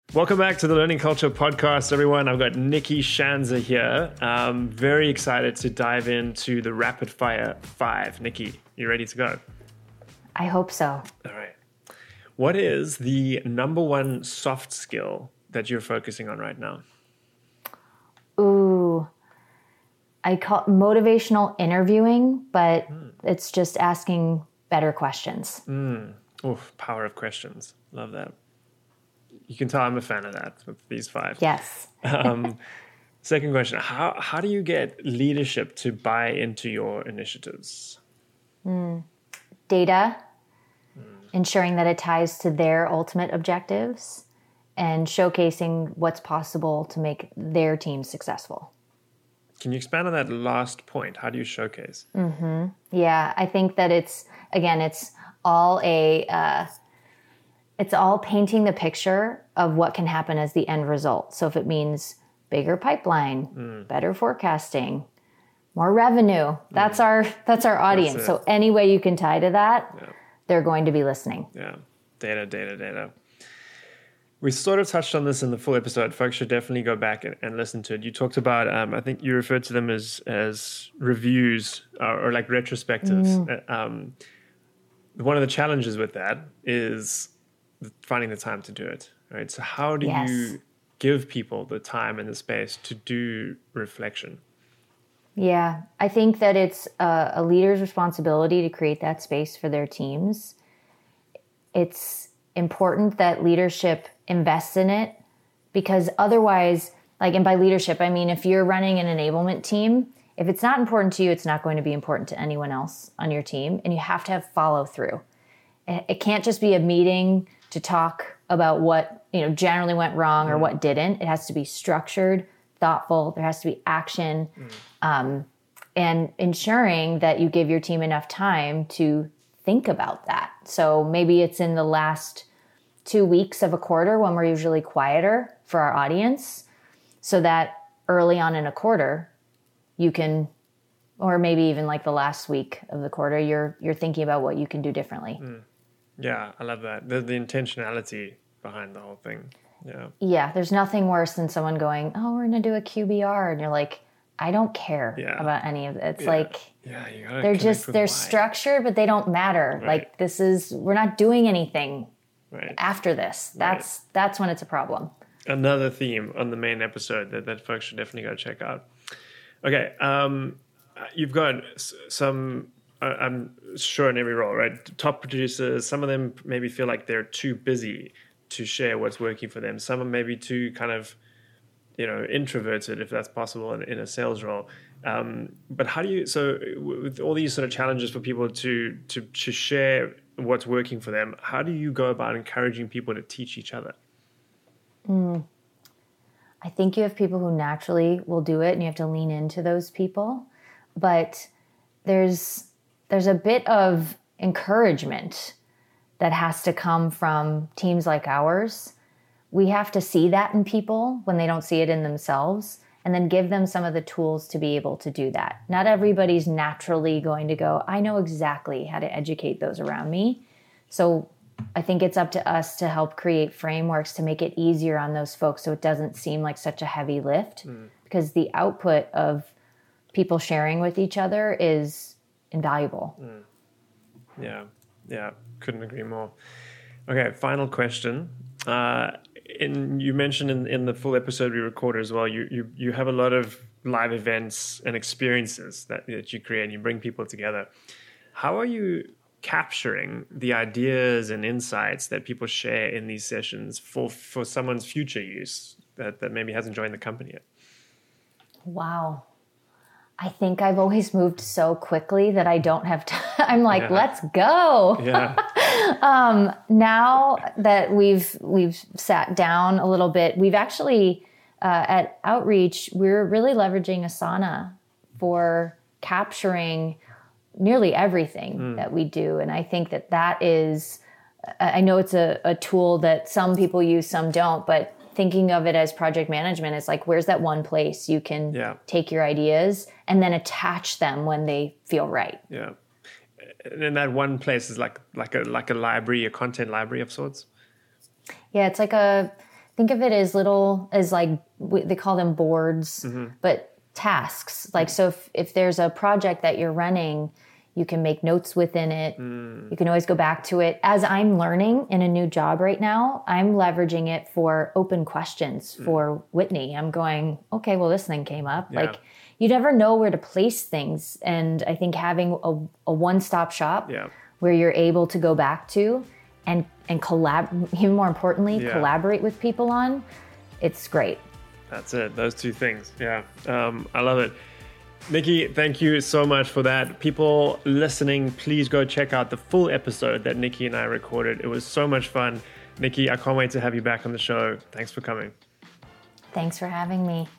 Welcome back to the Learning Culture Podcast, everyone. I've got Nikki Schanzer here. Very excited to dive into the Rapid Fire 5. Nikki, you ready to go? I hope so. All right. What is the number one soft skill that you're focusing on right now? Ooh, I call it motivational interviewing, but it's just asking better questions. Oof, power of questions. Love that. You can tell I'm a fan of that with these 5. Yes. Second question, how do you get leadership to buy into your initiatives? Data, ensuring that it ties to their ultimate objectives, and showcasing what's possible to make their team successful. Can you expand on that last point? How do you showcase? Yeah, I think that it's all it's all painting the picture of what can happen as the end result. So if it means bigger pipeline, better forecasting, more revenue, that's our audience. So any way you can tie to that, they're going to be listening. Yeah, data. We sort of touched on this in the full episode. Folks should definitely go back and listen to it. You talked about, I think you referred to them as reviews or like retrospectives. One of the challenges with that is finding the time to do it, right? So how do you give people the time and the space to do reflection? Yeah, I think that it's a leader's responsibility to create that space for their teams. It's important that leadership invests in it, because otherwise, and by leadership, I mean if you're running an enablement team, if it's not important to you, it's not going to be important to anyone else on your team, and you have to have follow through. It can't just be a meeting to talk about what generally went wrong or what didn't. It has to be structured, thoughtful. There has to be action, and ensuring that you give your team enough time to think about that. So maybe it's in the last 2 weeks of a quarter when we're usually quieter for our audience, so that early on in a quarter you can, or maybe even like the last week of the quarter, you're thinking about what you can do differently. Yeah, I love that. The intentionality behind the whole thing. Yeah, there's nothing worse than someone going, oh, we're going to do a QBR. And you're like, I don't care about any of it. It's they're structured, but they don't matter. Right. We're not doing anything Right. after this. That's when it's a problem. Another theme on the main episode that folks should definitely go check out. Okay, you've got some... I'm sure in every role, right? Top producers, some of them maybe feel like they're too busy to share what's working for them. Some are maybe too kind of, introverted, if that's possible, in a sales role. But how do you, so with all these sort of challenges for people to share what's working for them, how do you go about encouraging people to teach each other? I think you have people who naturally will do it, and you have to lean into those people. But there's a bit of encouragement that has to come from teams like ours. We have to see that in people when they don't see it in themselves, and then give them some of the tools to be able to do that. Not everybody's naturally going to go, I know exactly how to educate those around me. So I think it's up to us to help create frameworks to make it easier on those folks so it doesn't seem like such a heavy lift, because the output of people sharing with each other is invaluable. Yeah, couldn't agree more. Okay, final question. You mentioned in the full episode we recorded as well, you have a lot of live events and experiences that you create, and you bring people together. How are you capturing the ideas and insights that people share in these sessions for someone's future use that maybe hasn't joined the company yet? Wow. I think I've always moved so quickly that I don't have time. I'm like, let's go. Yeah. Now that we've sat down a little bit, we've actually, at Outreach, we're really leveraging Asana for capturing nearly everything that we do. And I think that is, I know it's a tool that some people use, some don't, but thinking of it as project management is like, where's that one place you can take your ideas and then attach them when they feel right? Yeah. And that one place is like a library, a content library of sorts. Yeah, it's like think of it as they call them boards, but tasks. Like, so if there's a project that you're running, you can make notes within it. You can always go back to it. As I'm learning in a new job right now, I'm leveraging it for open questions for Whitney. I'm going, okay, well, this thing came up. Yeah. Like, you never know where to place things. And I think having a one-stop shop where you're able to go back to and even more importantly, collaborate with people on, it's great. That's it. Those two things. Yeah. I love it. Nikki, thank you so much for that. People listening, please go check out the full episode that Nikki and I recorded. It was so much fun. Nikki, I can't wait to have you back on the show. Thanks for coming. Thanks for having me.